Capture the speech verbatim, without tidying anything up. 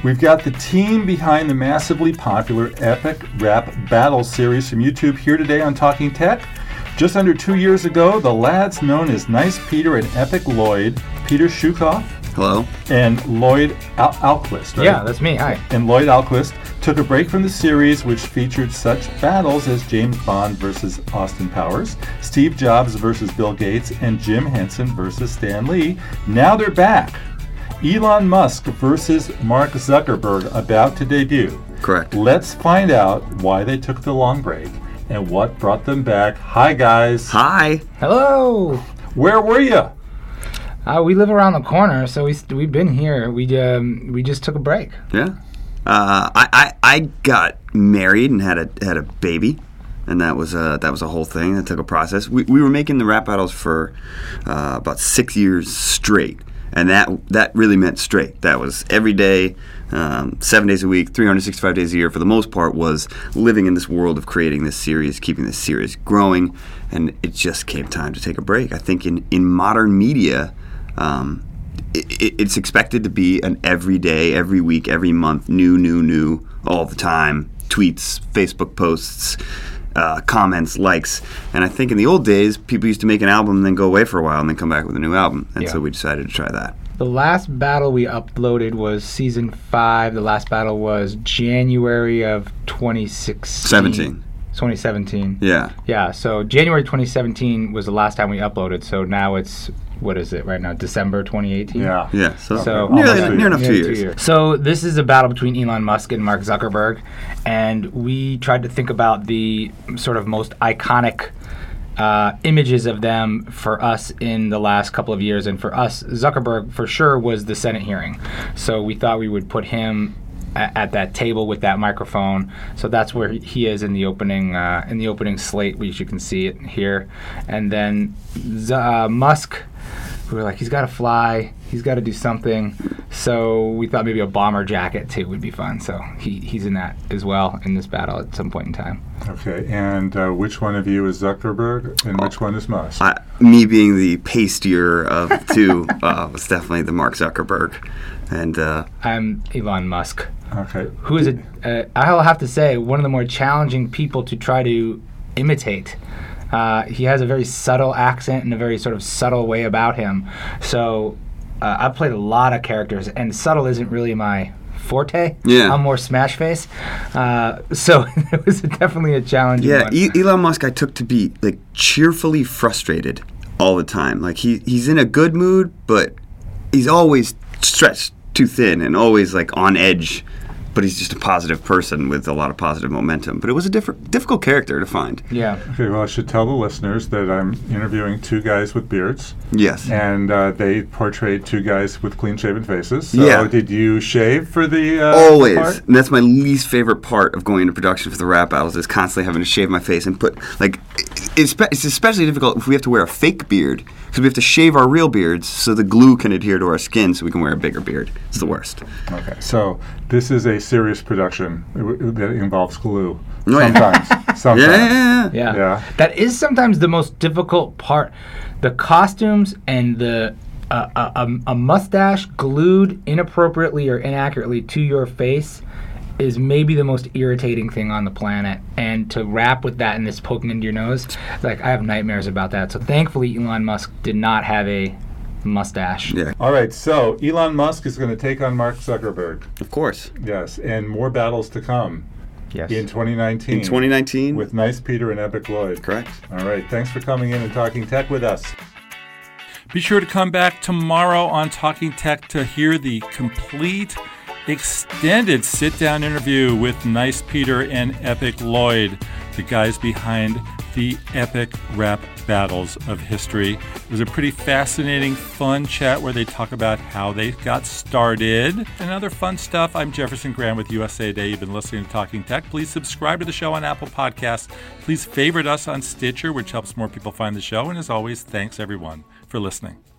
We've got the team behind the massively popular Epic Rap Battles series from YouTube here today on Talking Tech. Just under two years ago, the lads known as Nice Peter and Epic Lloyd, Peter Shukoff, hello, and Lloyd Al- Alquist, right? Yeah, that's me. Hi. And Lloyd Alquist took a break from the series, which featured such battles as James Bond versus Austin Powers, Steve Jobs versus Bill Gates, and Jim Henson versus Stan Lee. Now they're back. Elon Musk versus Mark Zuckerberg about to debut. Correct. Let's find out why they took the long break and what brought them back. Hi, guys. Hi. Hello. Where were you? Uh, we live around the corner, so we we've been here. We um we just took a break. Yeah. Uh, I, I I got married and had a had a baby, and that was a that was a whole thing. That took a process. We we were making the rap battles for uh, about six years straight. And that that really meant straight. That was every day, um, seven days a week, three hundred sixty-five days a year. For the most part, was living in this world of creating this series, keeping this series growing, and it just came time to take a break. I think in, in modern media, um, it, it, it's expected to be an every day, every week, every month, new, new, new, all the time, tweets, Facebook posts, Uh, comments, likes, and I think in the old days, people used to make an album and then go away for a while and then come back with a new album, and Yeah. so we decided to try that. The last battle we uploaded was season five. The last battle was January of twenty sixteen. seventeen. twenty seventeen. Yeah. Yeah, so January twenty seventeen was the last time we uploaded, so now it's, what is it right now, December twenty eighteen? Yeah. Yeah, so, So- nearly, Almost near enough two Nearly years. So this is a battle between Elon Musk and Mark Zuckerberg, and we tried to think about the sort of most iconic uh, images of them for us in the last couple of years. And for us, Zuckerberg for sure was the Senate hearing. So we thought we would put him a- at that table with that microphone. So that's where he is in the opening uh, in the opening slate, which you can see it here. And then Z- uh, Musk, we were like, he's got to fly, he's got to do something. So we thought maybe a bomber jacket too would be fun. So he, he's in that as well in this battle at some point in time. Okay, and uh, which one of you is Zuckerberg and which one is Musk? I, me being the pastier of the two uh, was definitely the Mark Zuckerberg. And uh, I'm Elon Musk, Okay. who is, a, uh, I'll have to say, one of the more challenging people to try to imitate. Uh, he has a very subtle accent and a very sort of subtle way about him. So uh, I've played a lot of characters, and subtle isn't really my forte. Yeah. I'm more smash face. Uh, so it was definitely a challenging yeah, one. e- Elon Musk I took to be like cheerfully frustrated all the time. Like he he's in a good mood, but he's always stretched too thin and always like on edge. But he's just a positive person with a lot of positive momentum. But it was a different, difficult character to find. Yeah. Okay, well, I should tell the listeners that I'm interviewing two guys with beards, Yes. and uh, they portrayed two guys with clean-shaven faces. So Yeah. did you shave for the uh, Always. part? And that's my least favorite part of going into production for the rap battles is constantly having to shave my face and put, like, it's, it's especially difficult if we have to wear a fake beard because we have to shave our real beards so the glue can adhere to our skin so we can wear a bigger beard. It's the worst. Okay, so this is a serious production that involves glue. Oh, yeah. Sometimes. Sometimes. Yeah, yeah, yeah. Yeah. Yeah. That is sometimes the most difficult part. The costumes and the uh, a, a, a mustache glued inappropriately or inaccurately to your face is maybe the most irritating thing on the planet. And to rap with that and this poking into your nose, like I have nightmares about that. So thankfully Elon Musk did not have a mustache. Yeah, All right, so Elon Musk is going to take on Mark Zuckerberg. of course. Yes, and more battles to come Yes. in twenty nineteen. In twenty nineteen, With Nice Peter and Epic Lloyd. correct. All right, thanks for coming in and talking tech with us. Be sure to come back tomorrow on Talking Tech to hear the complete, extended sit-down interview with Nice Peter and Epic Lloyd, the guys behind the epic rap battles of history. It was a pretty fascinating, fun chat where they talk about how they got started and other fun stuff. I'm Jefferson Graham with U S A Today. You've been listening to Talking Tech. Please subscribe to the show on Apple Podcasts. Please favorite us on Stitcher, which helps more people find the show. And as always, thanks everyone for listening.